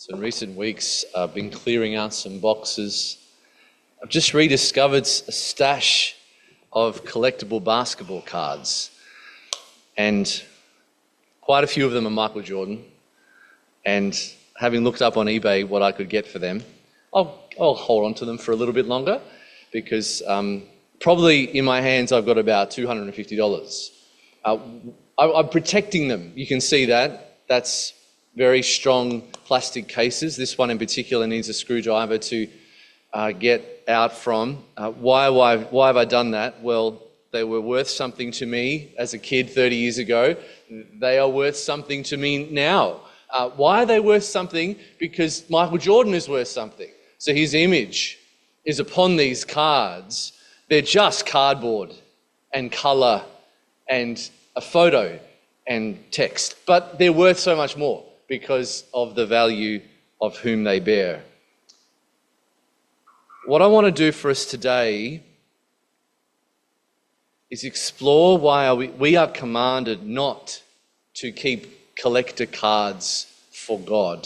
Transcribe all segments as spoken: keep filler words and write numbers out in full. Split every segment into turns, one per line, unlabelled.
So in recent weeks, I've been clearing out some boxes. I've just rediscovered a stash of collectible basketball cards. And quite a few of them are Michael Jordan. And having looked up on eBay what I could get for them, I'll, I'll hold on to them for a little bit longer because um, probably in my hands I've got about two hundred fifty dollars. Uh, I, I'm protecting them. You can see that. That's very strong plastic cases. This one in particular needs a screwdriver to uh, get out from. Uh, why, why, why have I done that? Well, they were worth something to me as a kid thirty years ago. They are worth something to me now. Uh, why are they worth something? Because Michael Jordan is worth something. So his image is upon these cards. They're just cardboard and colour and a photo and text, but they're worth so much more because of the value of whom they bear. What I want to do for us today is explore why we, we are commanded not to keep collector cards for God.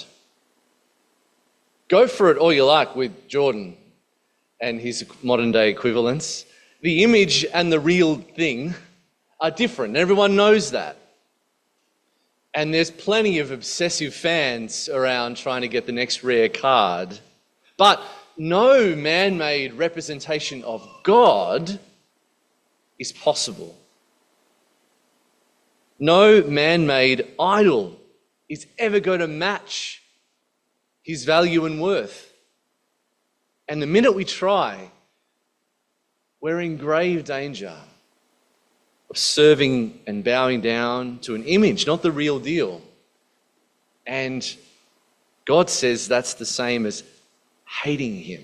Go for it all you like with Jordan and his modern day equivalents. The image and the real thing are different. Everyone knows that. And there's plenty of obsessive fans around trying to get the next rare card. But no man-made representation of God is possible. No man-made idol is ever going to match his value and worth. And the minute we try, we're in grave danger of serving and bowing down to an image, not the real deal. And God says that's the same as hating him.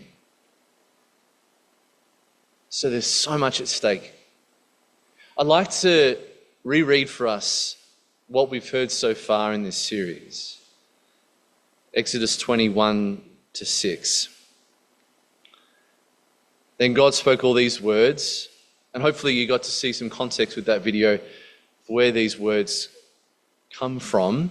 So there's so much at stake. I'd like to reread for us what we've heard so far in this series. Exodus twenty-one to six. Then God spoke all these words, and hopefully you got to see some context with that video for where these words come from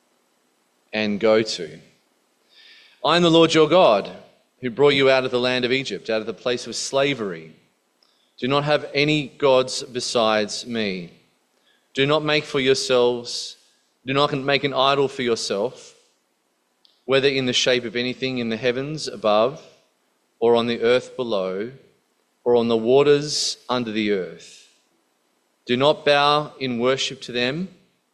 and go to. I am the Lord your God, who brought you out of the land of Egypt, out of the place of slavery. Do not have any gods besides me. Do not make for yourselves, do not make an idol for yourself, whether in the shape of anything in the heavens above, or on the earth below, or on the waters under the earth. Do not bow in worship to them.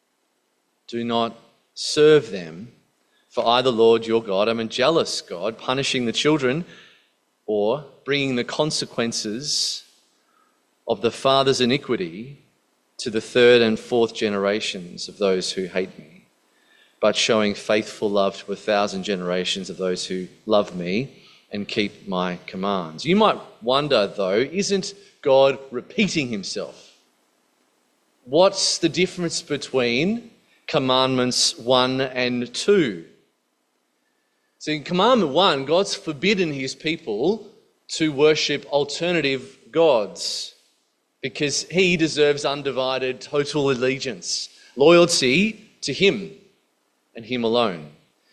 Do not serve them. For I, the Lord your God, am a jealous God, punishing the children or bringing the consequences of the father's iniquity to the third and fourth generations of those who hate me, but showing faithful love to a thousand generations of those who love me and keep my commands. You might wonder, though, isn't God repeating himself? What's the difference between commandments one and two? So in commandment one, God's forbidden his people to worship alternative gods because he deserves undivided total allegiance, loyalty to him and him alone.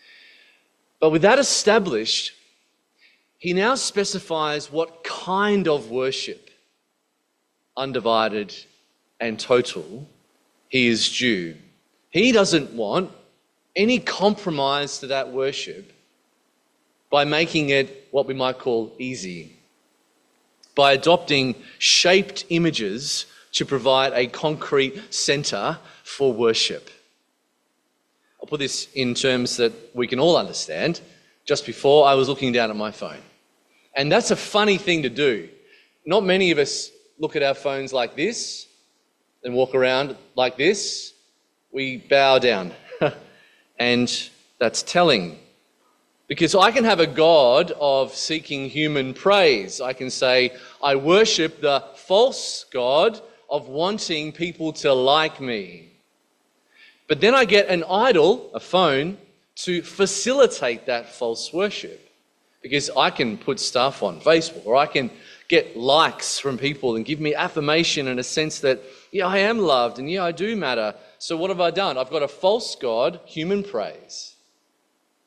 But with that established, he now specifies what kind of worship, undivided and total, he is due. He doesn't want any compromise to that worship by making it what we might call easy, by adopting shaped images to provide a concrete center for worship. I'll put this in terms that we can all understand. Just before, I was looking down at my phone. And that's a funny thing to do. Not many of us look at our phones like this and walk around like this. We bow down. And that's telling. Because I can have a God of seeking human praise. I can say, I worship the false God of wanting people to like me. But then I get an idol, a phone, to facilitate that false worship. Because I can put stuff on Facebook or I can get likes from people and give me affirmation and a sense that, yeah, I am loved and yeah, I do matter. So what have I done? I've got a false God, human praise.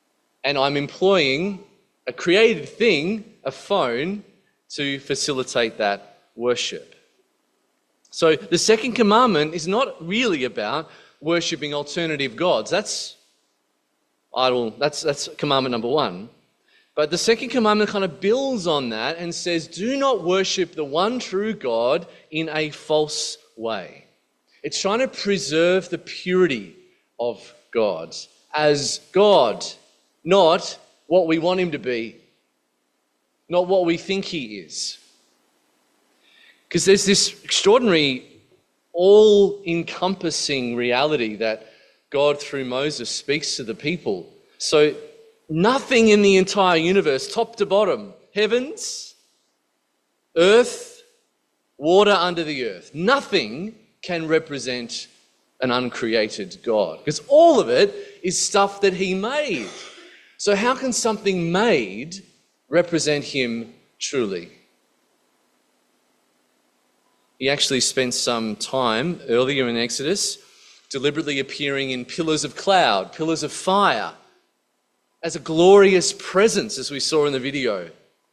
and I'm employing a created thing, a phone, to facilitate that worship. So the second commandment is not really about worshipping alternative gods. That's idol, that's, that's commandment number one. But the second commandment kind of builds on that and says, do not worship the one true God in a false way. It's trying to preserve the purity of God as God, not what we want him to be, not what we think he is. Because there's this extraordinary, all-encompassing reality that God, through Moses, speaks to the people. So nothing in the entire universe, top to bottom, heavens, earth, water under the earth, nothing can represent an uncreated God, because all of it is stuff that he made. So how can something made represent him truly? He actually spent some time earlier in Exodus deliberately appearing in pillars of cloud, pillars of fire, as a glorious presence, as we saw in the video.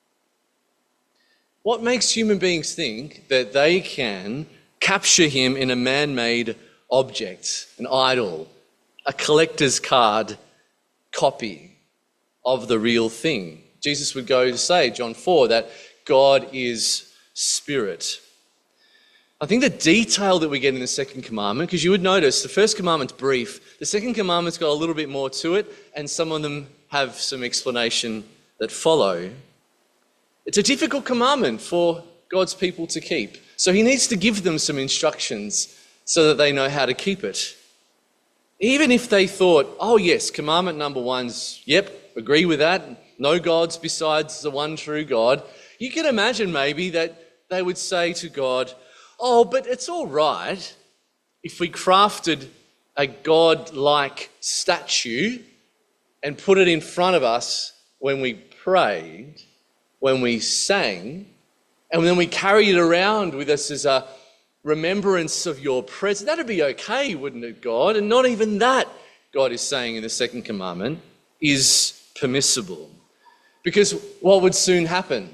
What makes human beings think that they can capture him in a man-made object, an idol, a collector's card copy of the real thing? Jesus would go to say, John four, that God is spirit. I think the detail that we get in the second commandment, because you would notice the first commandment's brief, the second commandment's got a little bit more to it, and some of them have some explanation that follow. It's a difficult commandment for God's people to keep. So he needs to give them some instructions so that they know how to keep it. Even if they thought, oh yes, commandment number one's, yep, agree with that, no gods besides the one true God. You can imagine maybe that they would say to God, oh, but it's all right if we crafted a God-like statue and put it in front of us when we prayed, when we sang, and then we carried it around with us as a remembrance of your presence. That'd be okay, wouldn't it, God? And not even that, God is saying in the second commandment, is permissible. Because what would soon happen?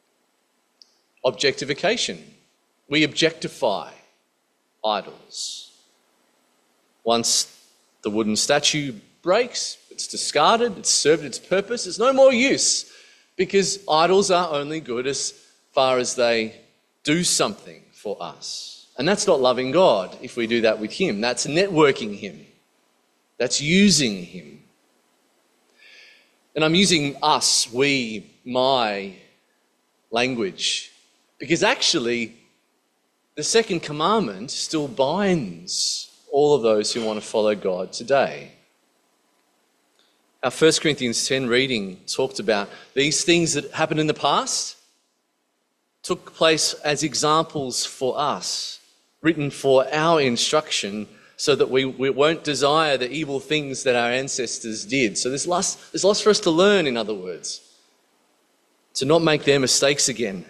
Objectification. We objectify idols. Once the wooden statue breaks, it's discarded, it's served its purpose, there's no more use, because idols are only good as far as they do something for us. And that's not loving God if we do that with him. That's networking him. That's using him. And I'm using us, we, my language, because actually the second commandment still binds all of those who want to follow God today. Our First Corinthians ten reading talked about these things that happened in the past took place as examples for us, written for our instruction, so that we, we won't desire the evil things that our ancestors did. So there's lots, there's lots for us to learn, in other words, to not make their mistakes again.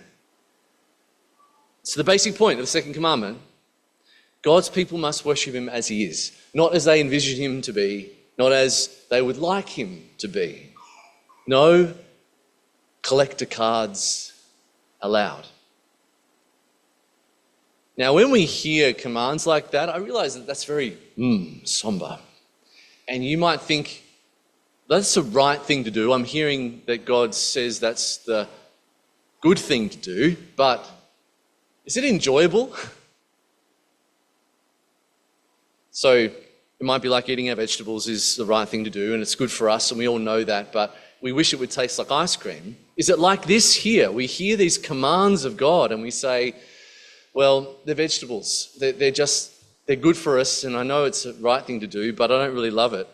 So the basic point of the second commandment, God's people must worship him as he is, not as they envision him to be, not as they would like him to be. No collector cards allowed. Now, when we hear commands like that, I realize that that's very mm, somber. And you might think, that's the right thing to do. I'm hearing that God says that's the good thing to do, but is it enjoyable? So it might be like eating our vegetables is the right thing to do, and it's good for us, and we all know that, but we wish it would taste like ice cream. Is it like this here? We hear these commands of God and we say, well, they're vegetables. They're, they're just, they're good for us, and I know it's the right thing to do, but I don't really love it.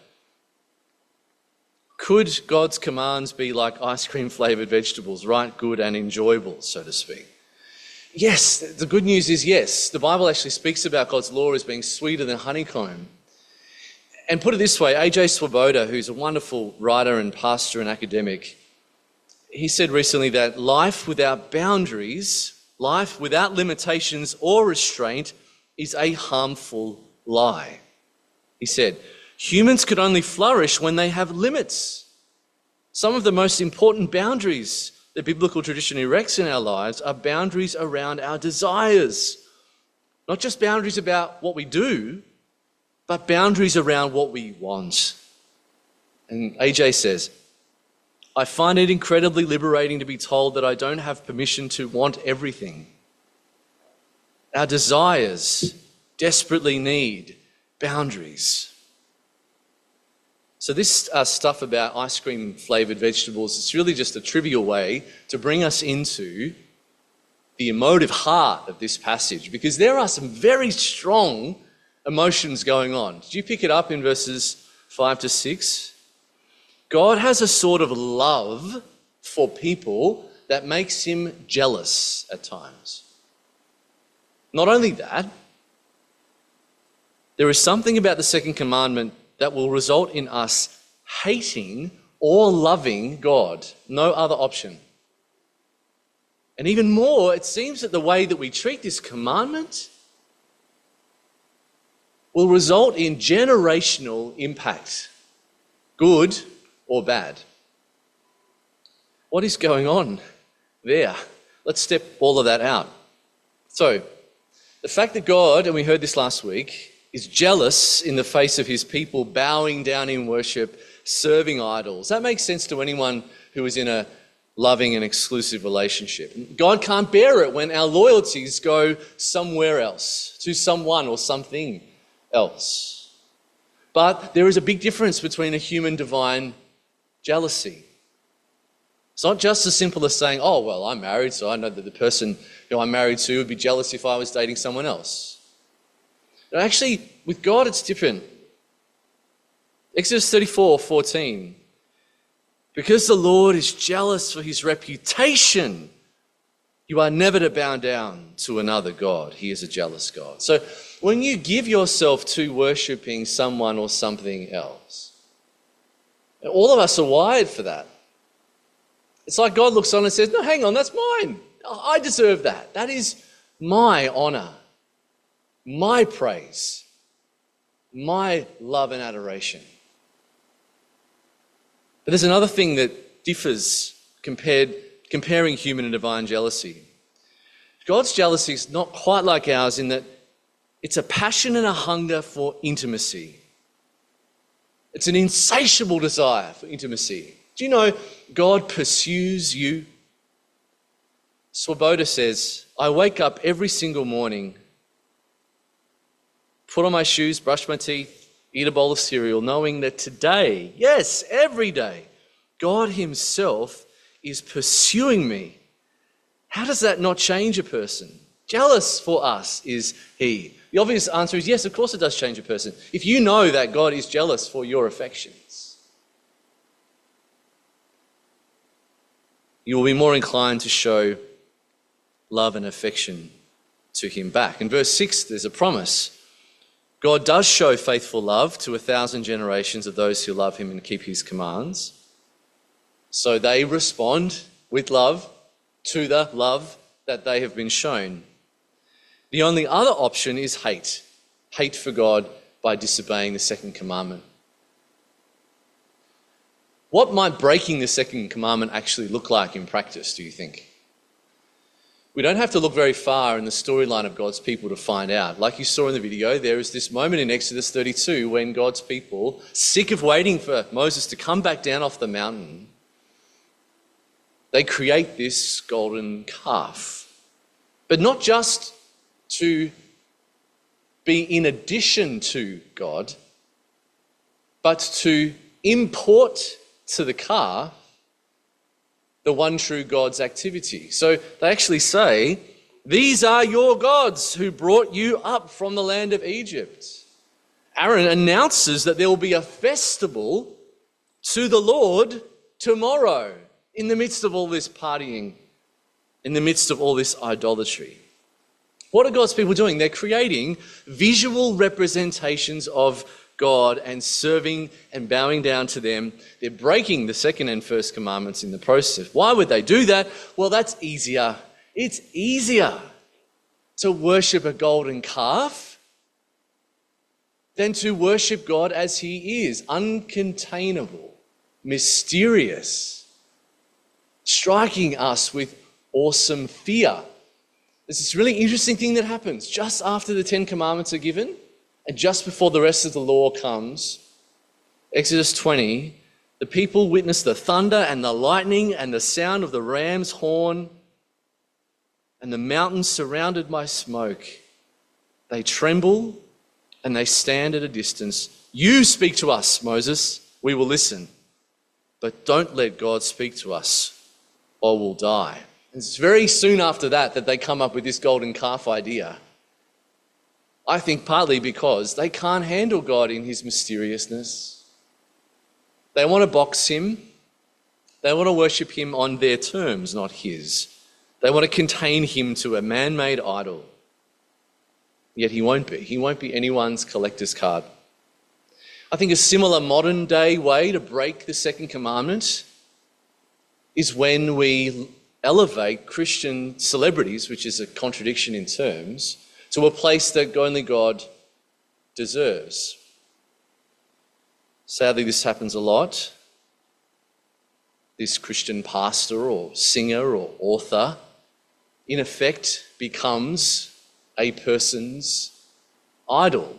Could God's commands be like ice cream flavoured vegetables, right, good and enjoyable, so to speak? Yes, the good news is yes. The Bible actually speaks about God's law as being sweeter than honeycomb. And put it this way, A J Swoboda, who's a wonderful writer and pastor and academic, he said recently that life without boundaries, life without limitations or restraint is a harmful lie. He said, humans could only flourish when they have limits. Some of the most important boundaries the biblical tradition erects in our lives are boundaries around our desires. Not just boundaries about what we do, but boundaries around what we want. And A J says, I find it incredibly liberating to be told that I don't have permission to want everything. Our desires desperately need boundaries. So this uh, stuff about ice cream flavoured vegetables, it's really just a trivial way to bring us into the emotive heart of this passage, because there are some very strong emotions going on. Did you pick it up in verses five to six? God has a sort of love for people that makes him jealous at times. Not only that, there is something about the second commandment that will result in us hating or loving God. No other option. And even more, it seems that the way that we treat this commandment will result in generational impact, good or bad. What is going on there? Let's step all of that out. So, the fact that God, and we heard this last week, is jealous in the face of his people bowing down in worship, serving idols. That makes sense to anyone who is in a loving and exclusive relationship. God can't bear it when our loyalties go somewhere else, to someone or something else. But there is a big difference between a human divine jealousy. It's not just as simple as saying, oh, well, I'm married, so I know that the person who I'm married to would be jealous if I was dating someone else. No, actually, with God, it's different. Exodus thirty-four fourteen. Because the Lord is jealous for his reputation, you are never to bow down to another God. He is a jealous God. So when you give yourself to worshipping someone or something else, all of us are wired for that. It's like God looks on and says, no, hang on, that's mine. I deserve that. That is my honor, my praise, my love and adoration. But there's another thing that differs compared, comparing human and divine jealousy. God's jealousy is not quite like ours in that it's a passion and a hunger for intimacy. It's an insatiable desire for intimacy. Do you know God pursues you? Swoboda says, I wake up every single morning, put on my shoes, brush my teeth, eat a bowl of cereal, knowing that today, yes, every day, God himself is pursuing me. How does that not change a person? Jealous for us is he. The obvious answer is yes, of course it does change a person. If you know that God is jealous for your affections, you will be more inclined to show love and affection to him back. In verse six, there's a promise. God does show faithful love to a thousand generations of those who love him and keep his commands. So they respond with love to the love that they have been shown. The only other option is hate. Hate for God by disobeying the second commandment. What might breaking the second commandment actually look like in practice, do you think? We don't have to look very far in the storyline of God's people to find out. Like you saw in the video, there is this moment in Exodus thirty-two when God's people, sick of waiting for Moses to come back down off the mountain, they create this golden calf. But not just to be in addition to God, but to import to the calf the one true God's activity. So they actually say, these are your gods who brought you up from the land of Egypt. Aaron announces that there will be a festival to the Lord tomorrow in the midst of all this partying, in the midst of all this idolatry. What are God's people doing? They're creating visual representations of God and serving and bowing down to them. They're breaking the second and first commandments in the process. Why would they do that? Well, that's easier. It's easier to worship a golden calf than to worship God as he is, uncontainable, mysterious, striking us with awesome fear. There's this really interesting thing that happens just after the Ten Commandments are given and just before the rest of the law comes. Exodus twenty, the people witness the thunder and the lightning and the sound of the ram's horn, and the mountains surrounded by smoke. They tremble and they stand at a distance. You speak to us, Moses, we will listen. But don't let God speak to us or we'll die. And it's very soon after that that they come up with this golden calf idea. I think partly because they can't handle God in his mysteriousness. They want to box him. They want to worship him on their terms, not his. They want to contain him to a man-made idol. Yet he won't be. He won't be anyone's collector's card. I think a similar modern day way to break the second commandment is when we elevate Christian celebrities, which is a contradiction in terms, to a place that only God deserves. Sadly, this happens a lot. This Christian pastor or singer or author, in effect, becomes a person's idol.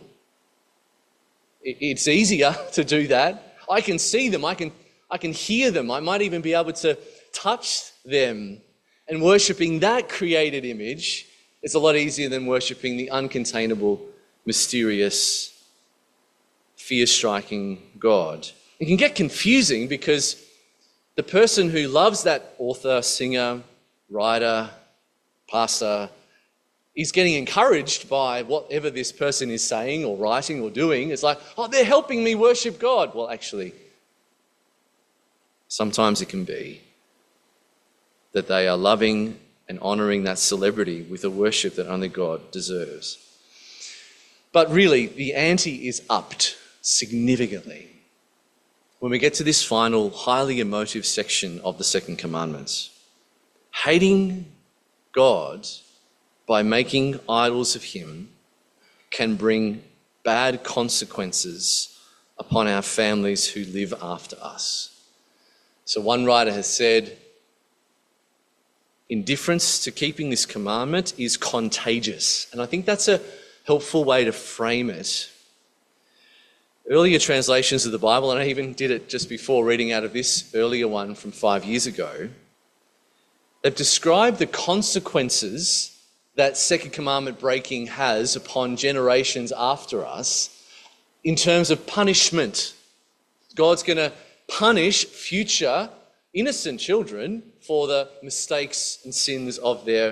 It's easier to do that. I can see them, I can, I can hear them, I might even be able to touch them. And worshipping that created image is a lot easier than worshipping the uncontainable, mysterious, fear-striking God. It can get confusing because the person who loves that author, singer, writer, pastor is getting encouraged by whatever this person is saying or writing or doing. It's like, oh, they're helping me worship God. Well, actually, sometimes it can be that they are loving and honouring that celebrity with a worship that only God deserves. But really, the ante is upped significantly when we get to this final, highly emotive section of the Second Commandments. Hating God by making idols of him can bring bad consequences upon our families who live after us. So one writer has said, indifference to keeping this commandment is contagious. And I think that's a helpful way to frame it. Earlier translations of the Bible, and I even did it just before reading out of this earlier one from five years ago, they've described the consequences that second commandment breaking has upon generations after us in terms of punishment. God's going to punish future innocent children for the mistakes and sins of their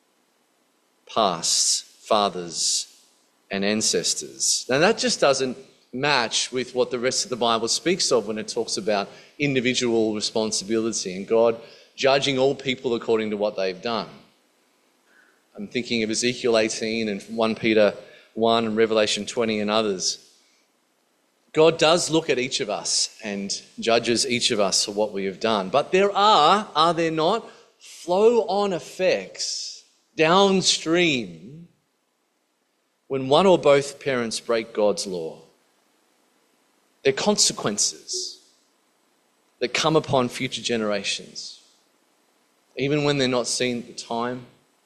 past fathers and ancestors. Now that just doesn't match with what the rest of the Bible speaks of when it talks about individual responsibility and God judging all people according to what they've done. I'm thinking of Ezekiel eighteen and First Peter one and Revelation twenty and others. God does look at each of us and judges each of us for what we have done. But there are, are there not, flow-on effects downstream when one or both parents break God's law. There are consequences that come upon future generations, even when they're not seen at the time.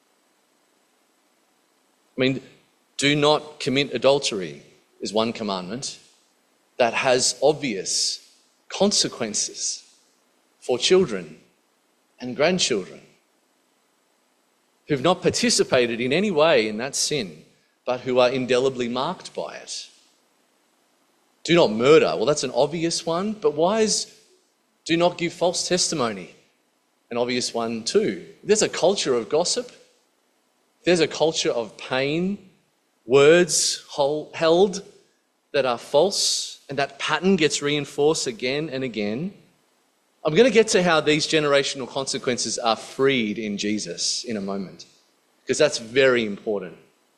I mean, do not commit adultery is one commandment that has obvious consequences for children and grandchildren who've not participated in any way in that sin, but who are indelibly marked by it. Do not murder. Well, that's an obvious one, but why is do not give false testimony an obvious one too? There's a culture of gossip. There's a culture of pain, words held that are false, and that pattern gets reinforced again and again. I'm going to get to how these generational consequences are freed in Jesus in a moment, because that's very important.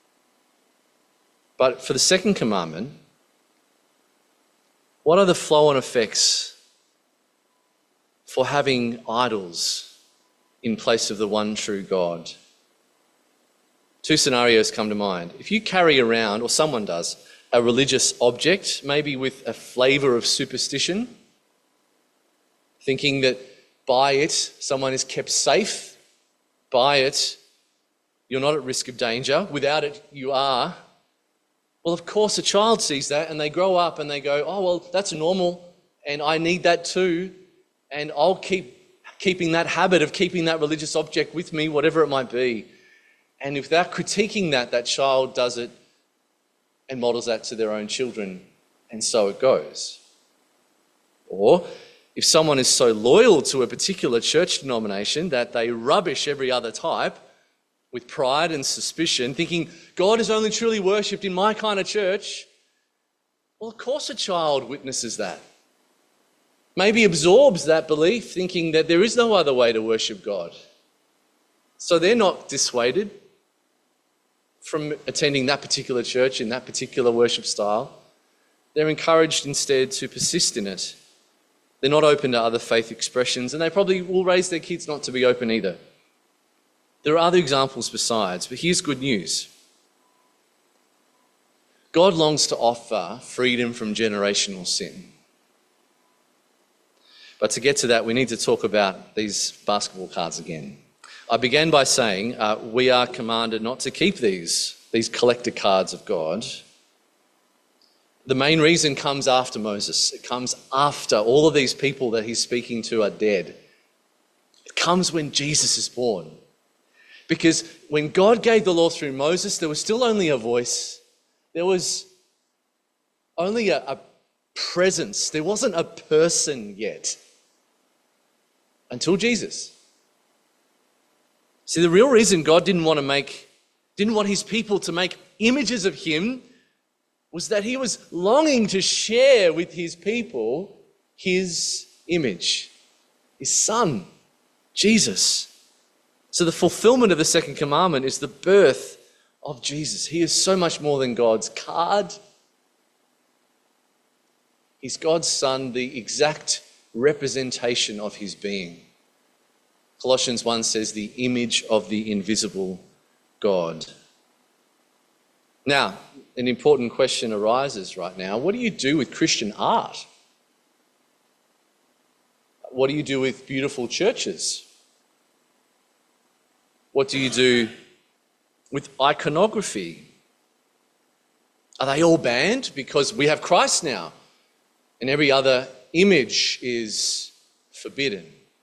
But for the second commandment, what are the flow-on effects for having idols in place of the one true God? Two scenarios come to mind. If you carry around, or someone does, a religious object, maybe with a flavour of superstition, thinking that by it, someone is kept safe. By it, you're not at risk of danger. Without it, you are. Well, of course, a child sees that and they grow up and they go, oh, well, that's normal and I need that too. And I'll keep keeping that habit of keeping that religious object with me, whatever it might be. And without critiquing that, that child does it and models that to their own children. And so it goes. Or if someone is so loyal to a particular church denomination that they rubbish every other type with pride and suspicion, thinking God is only truly worshipped in my kind of church, well, of course a child witnesses that. Maybe absorbs that belief, thinking that there is no other way to worship God. So they're not dissuaded from attending that particular church in that particular worship style. They're encouraged instead to persist in it. They're not open to other faith expressions, and they probably will raise their kids not to be open either. There are other examples besides, but here's good news. God longs to offer freedom from generational sin. But to get to that, we need to talk about these basketball cards again. I began by saying uh, we are commanded not to keep these, these collector cards of God. The main reason comes after Moses. It comes after all of these people that he's speaking to are dead. It comes when Jesus is born. Because when God gave the law through Moses, there was still only a voice. There was only a, a presence. There wasn't a person yet. Until Jesus. See, the real reason God didn't want to make, didn't want his people to make images of him was that he was longing to share with his people his image, his son, Jesus. So the fulfillment of the second commandment is the birth of Jesus. He is so much more than God's card. He's God's son, the exact representation of his being. Colossians one says, the image of the invisible God. Now, an important question arises right now. What do you do with Christian art? What do you do with beautiful churches? What do you do with iconography? Are they all banned? Because we have Christ now, and every other image is forbidden.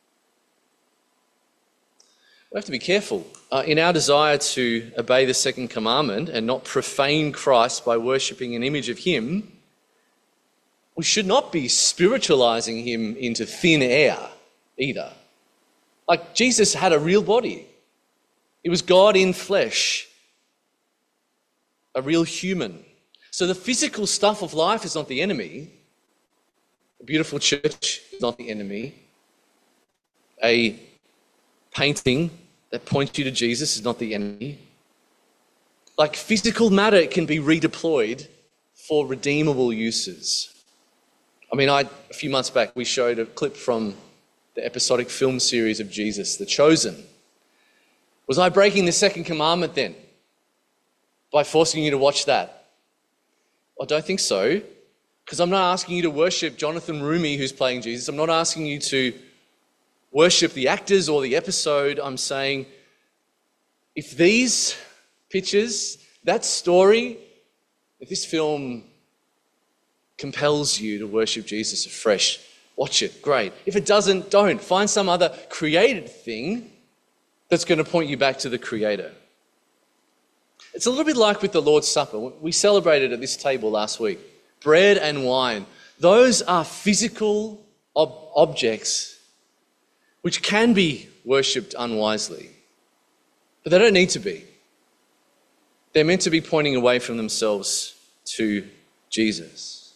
We have to be careful. Uh, in our desire to obey the second commandment and not profane Christ by worshipping an image of him, we should not be spiritualizing him into thin air either. Like, Jesus had a real body. He was God in flesh, a real human. So the physical stuff of life is not the enemy. A beautiful church is not the enemy. A painting that points you to Jesus is not the enemy. Like, physical matter can be redeployed for redeemable uses. I mean, I, a few months back, we showed a clip from the episodic film series of Jesus, The Chosen. Was I breaking the second commandment then by forcing you to watch that? I don't think so, because I'm not asking you to worship Jonathan Rumi, who's playing Jesus. I'm not asking you to worship the actors or the episode. I'm saying, if these pictures, that story, if this film compels you to worship Jesus afresh, watch it, great. If it doesn't, don't. Find some other created thing that's going to point you back to the Creator. It's a little bit like with the Lord's Supper. We celebrated at this table last week. Bread and wine. Those are physical ob- objects which can be worshipped unwisely. But they don't need to be. They're meant to be pointing away from themselves to Jesus.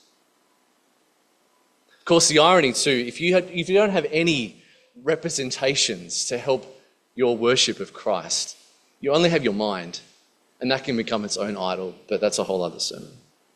Of course, the irony too, if you, had, if you don't have any representations to help your worship of Christ, you only have your mind, and that can become its own idol, but that's a whole other sermon.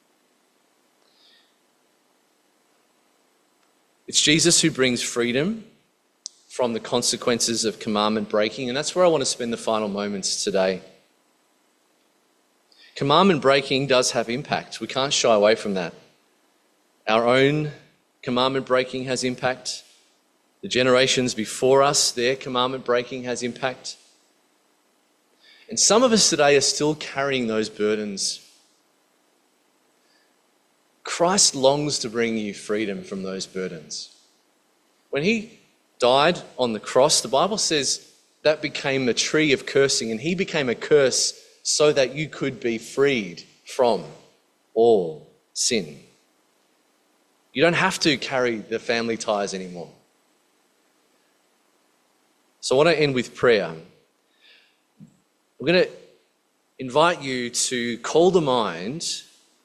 It's Jesus who brings freedom from the consequences of commandment breaking, and that's where I want to spend the final moments today. Commandment breaking does have impact. We can't shy away from that. Our own commandment breaking has impact. The generations before us, their commandment breaking has impact. And some of us today are still carrying those burdens. Christ longs to bring you freedom from those burdens. When he died on the cross, the Bible says that became a tree of cursing, and he became a curse so that you could be freed from all sin. You don't have to carry the family ties anymore. So I want to end with prayer. I'm going to invite you to call to mind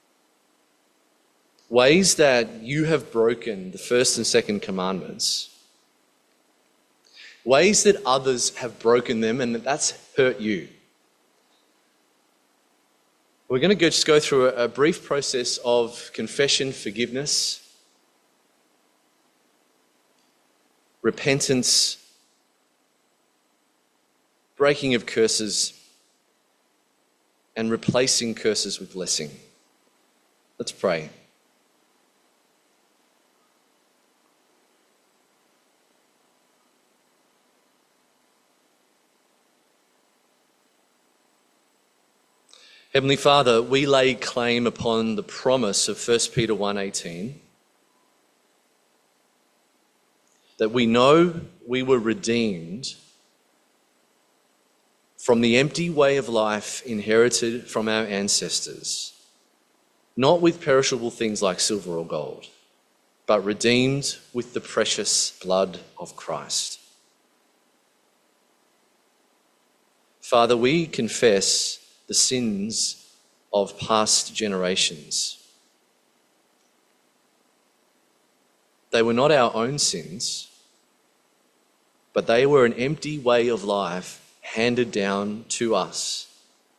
ways that you have broken the first and second commandments, ways that others have broken them and that that's hurt you. We're going to go, just go through a, a brief process of confession, forgiveness, repentance, breaking of curses, and replacing curses with blessing. Let's pray. Heavenly Father, we lay claim upon the promise of First Peter one eighteen that we know we were redeemed from the empty way of life inherited from our ancestors, not with perishable things like silver or gold, but redeemed with the precious blood of Christ. Father, we confess the sins of past generations. They were not our own sins, but they were an empty way of life handed down to us.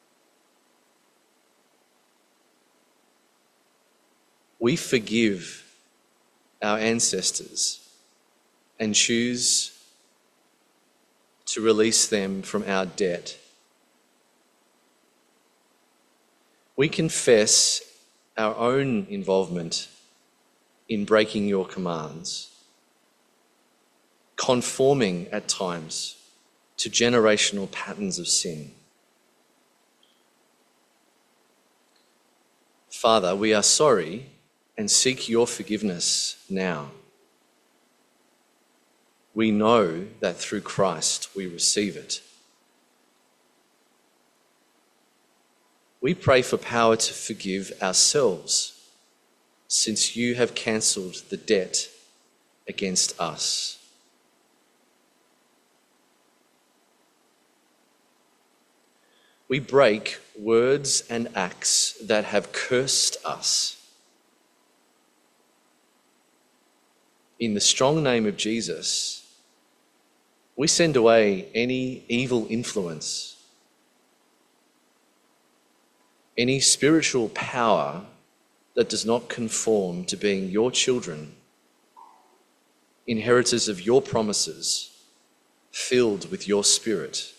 We forgive our ancestors and choose to release them from our debt. We confess our own involvement in breaking your commands, conforming at times to generational patterns of sin. Father, we are sorry and seek your forgiveness now. We know that through Christ we receive it. We pray for power to forgive ourselves, since you have cancelled the debt against us. We break words and acts that have cursed us. In the strong name of Jesus, we send away any evil influence, any spiritual power that does not conform to being your children, inheritors of your promises, filled with your Spirit.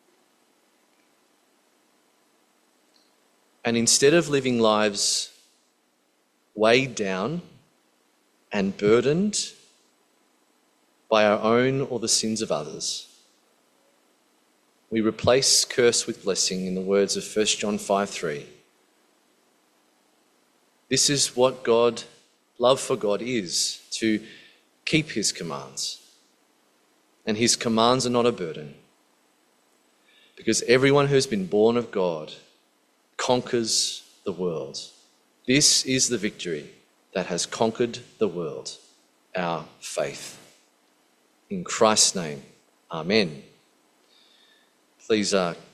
And instead of living lives weighed down and burdened by our own or the sins of others, we replace curse with blessing in the words of First John five three. This is what God, love for God is, to keep his commands. And his commands are not a burden, because everyone who's been born of God conquers the world. This is the victory that has conquered the world, our faith. In Christ's name, amen. Please uh,